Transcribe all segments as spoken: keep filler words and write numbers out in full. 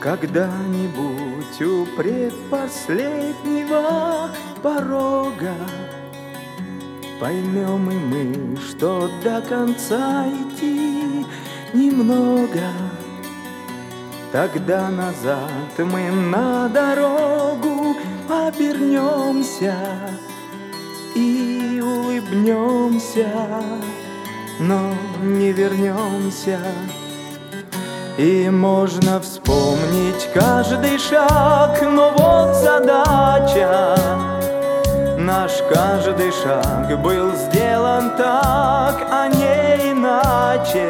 Когда-нибудь у предпоследнего порога поймем и мы, что до конца идти немного. Тогда назад мы на дорогу обернемся и улыбнемся, но не вернемся. И можно вспомнить каждый шаг, но вот задача. Наш каждый шаг был сделан так, а не иначе.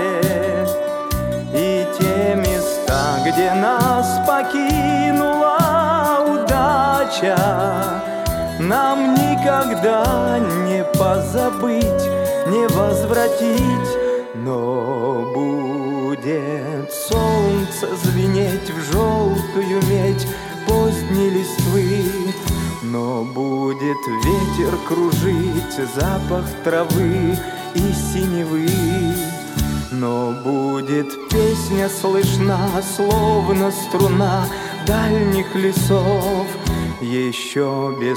И те места, где нас покинула удача, нам никогда не позабыть, не возвратить. Но будет солнце звенеть в желтую медь поздней листвы, но будет ветер кружить запах травы и синевы, но будет песня слышна, словно струна дальних лесов, еще без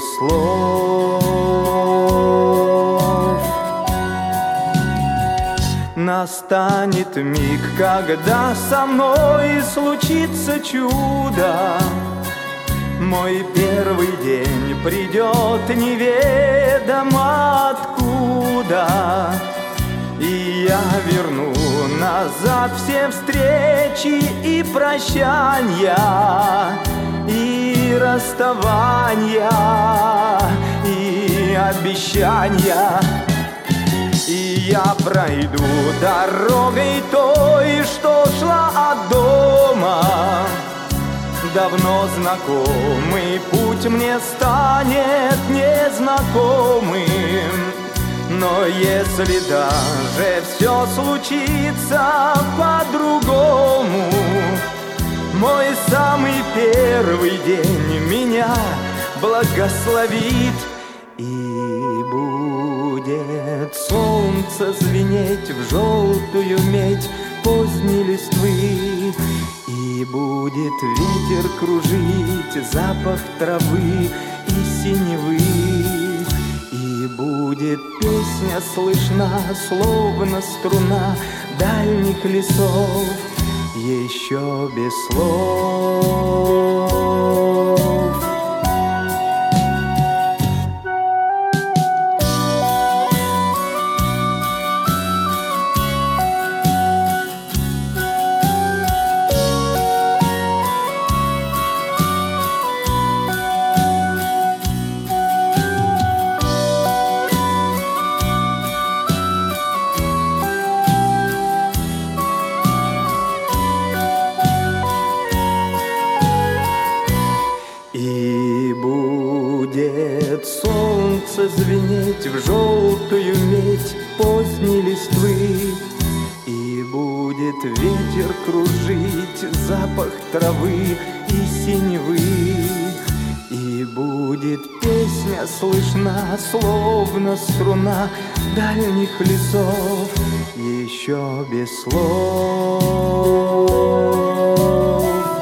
слов. Настанет миг, когда со мной случится чудо. Мой первый день придет неведомо откуда, и я верну назад все встречи и прощания, и расставания, и обещания. И я пройду дорогой той, что шла от дома. Давно знакомый путь мне станет незнакомым. Но если даже все случится по-другому, мой самый первый день меня благословит. И будет солнце звенеть в желтую медь поздней листвы, и будет ветер кружить запах травы и синевы, и будет песня слышна, словно струна дальних лесов, еще без слов. И будет солнце звенеть в желтую медь поздней листвы, и будет ветер кружить запах травы и синевы, и будет песня слышна, словно струна дальних лесов, еще без слов.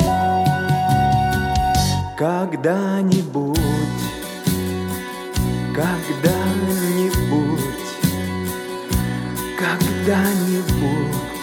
Когда-нибудь, когда-нибудь, когда-нибудь